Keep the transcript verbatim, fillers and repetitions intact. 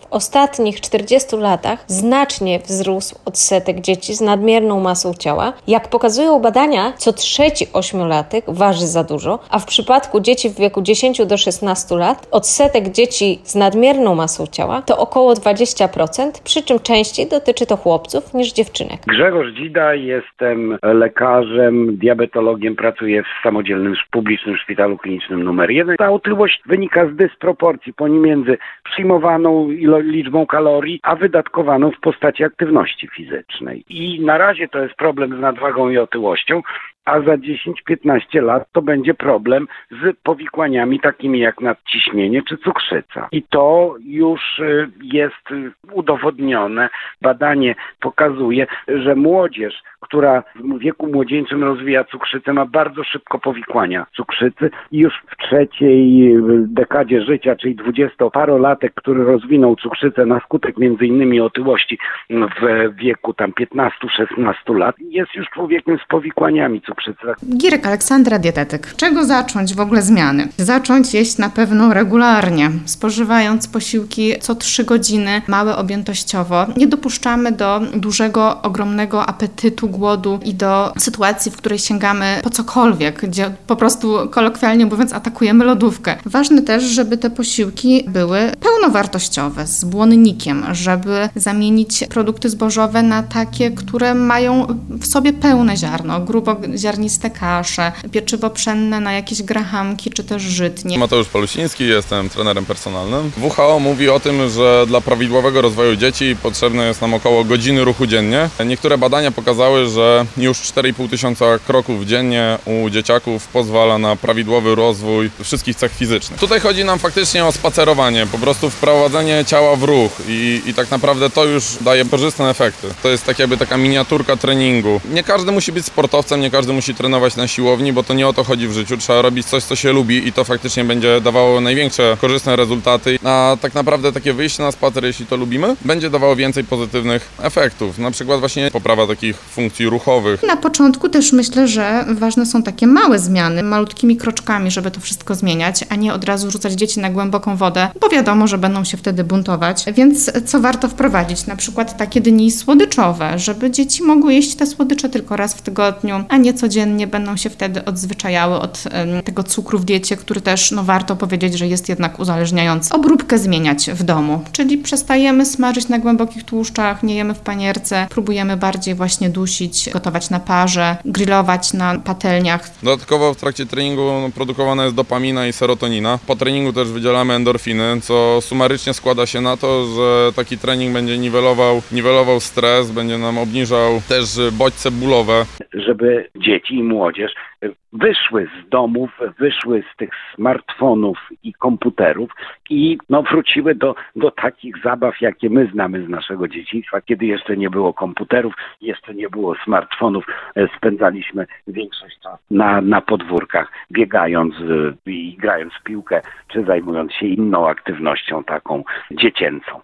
ostatnich czterdziestu latach znacznie wzrósł odsetek dzieci z nadmierną masą ciała. Jak pokazują badania, co trzeci ośmiolatek waży za dużo, a w przypadku dzieci w wieku dziesięciu do szesnastu lat odsetek dzieci z nadmierną masą ciała to około dwadzieścia procent, przy czym częściej dotyczy to chłopców niż dziewczynek. Grzegorz Dzida, jestem lekarzem, diabetologiem, pracuję w samodzielnym publicznym szpitalu klinicznym numer jeden. Ta otyłość wynika z dysproporcji pomiędzy przyjmowaną ilo- liczbą kalorii, a wydatkowaną w postaci aktywności fizycznej. I na razie to jest problem z nadwagą i otyłością, a za dziesięć do piętnastu lat to będzie problem z powikłaniami takimi jak nadciśnienie czy cukrzyca. I to już jest udowodnione. Badanie pokazuje, że młodzież, która w wieku młodzieńczym rozwija cukrzycę, ma bardzo szybko powikłania cukrzycy i już w trzeciej dekadzie życia, czyli dwudziestoparolatek, który rozwinął cukrzycę na skutek między innymi otyłości w wieku tam piętnastu do szesnastu lat, jest już człowiekiem z powikłaniami cukrzycy. Girek Aleksandra, dietetyk. Czego zacząć w ogóle zmiany? Zacząć jeść na pewno regularnie, spożywając posiłki co trzy godziny, małe objętościowo. Nie dopuszczamy do dużego, ogromnego apetytu, głodu i do sytuacji, w której sięgamy po cokolwiek, gdzie po prostu kolokwialnie mówiąc atakujemy lodówkę. Ważne też, żeby te posiłki były pełnowartościowe, z błonnikiem, żeby zamienić produkty zbożowe na takie, które mają w sobie pełne ziarno, gruboziarniste kasze, pieczywo pszenne na jakieś grahamki czy też żytnie. Mateusz Palusiński, jestem trenerem personalnym. W W H O mówi o tym, że dla prawidłowego rozwoju dzieci potrzebne jest nam około godziny ruchu dziennie. Niektóre badania pokazały, że już cztery i pół tysiąca kroków dziennie u dzieciaków pozwala na prawidłowy rozwój wszystkich cech fizycznych. Tutaj chodzi nam faktycznie o spacerowanie, po prostu wprowadzenie ciała w ruch i, i tak naprawdę to już daje korzystne efekty. To jest tak jakby taka miniaturka treningu. Nie każdy musi być sportowcem, nie każdy musi trenować na siłowni, bo to nie o to chodzi w życiu. Trzeba robić coś, co się lubi i to faktycznie będzie dawało największe korzystne rezultaty. A tak naprawdę takie wyjście na spacer, jeśli to lubimy, będzie dawało więcej pozytywnych efektów. Na przykład właśnie poprawa takich funkcji ruchowych. Na początku też myślę, że ważne są takie małe zmiany, malutkimi kroczkami, żeby to wszystko zmieniać, a nie od razu rzucać dzieci na głęboką wodę, bo wiadomo, że będą się wtedy buntować. Więc co warto wprowadzić? Na przykład takie dni słodyczowe, żeby dzieci mogły jeść te słodycze tylko raz w tygodniu, a nie codziennie, będą się wtedy odzwyczajały od um, tego cukru w diecie, który też, no warto powiedzieć, że jest jednak uzależniający. Obróbkę zmieniać w domu, czyli przestajemy smażyć na głębokich tłuszczach, nie jemy w panierce, próbujemy bardziej właśnie dusić, gotować na parze, grillować na patelniach. Dodatkowo w trakcie treningu produkowana jest dopamina i serotonina. Po treningu też wydzielamy endorfiny, co sumarycznie składa się na to, że taki trening będzie niwelował, niwelował stres, będzie nam obniżał też bodźce bólowe. Żeby dzieci i młodzież wyszły z domów, wyszły z tych smartfonów i komputerów i no, wróciły do, do takich zabaw, jakie my znamy z naszego dzieciństwa, kiedy jeszcze nie było komputerów, jeszcze nie było smartfonów. Spędzaliśmy większość czasu na, na podwórkach, biegając i grając w piłkę, czy zajmując się inną aktywnością taką dziecięcą.